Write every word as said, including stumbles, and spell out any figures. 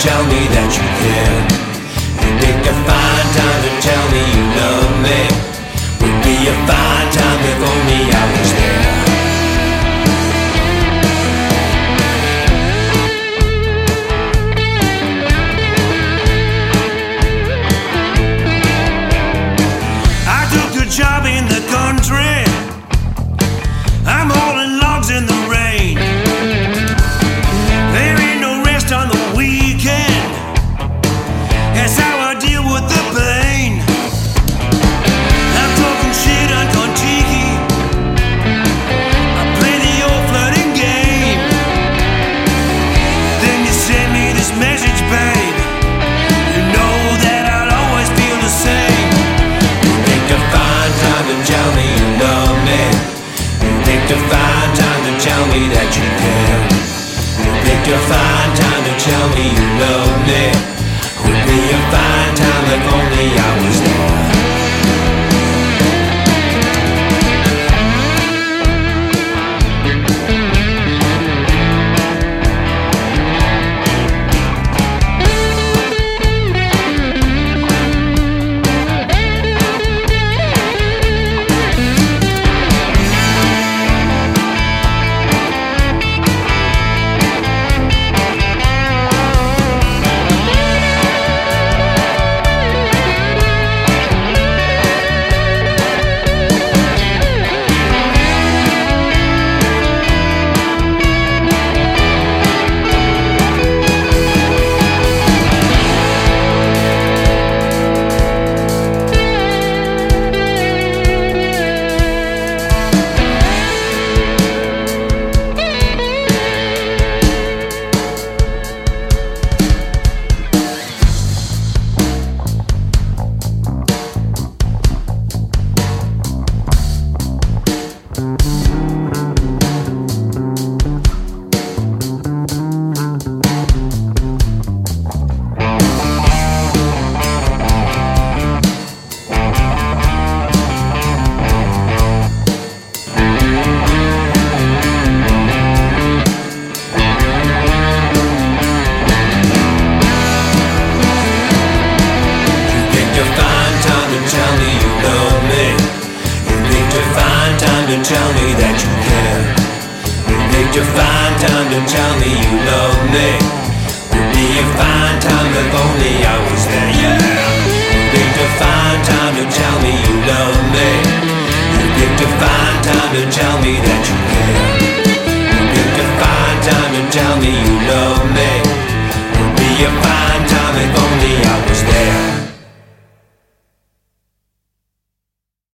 tell me that you care. You picked a fine time to tell me you love me. Would be a fine time if only I was there. I took a job in the country. I'm hauling logs in the rain. There ain't no rest on the weekend. That's how I deal with the pain. I'm talking shit on Kontiki. I play the old flirting game. Then you send me this message, babe. You know that I'll always feel the same. You picked a fine time to tell me you love me. You picked a fine time to tell me that you care. You picked a fine time to tell me you love me. Would be a fine time if only I was there. Tell me that you care. You picked a fine time to tell me you love me. Would be a fine time if only I was there. Yeah. You picked a fine time to tell me you love me. You picked a fine time to tell me that you care. You picked a fine time to tell me you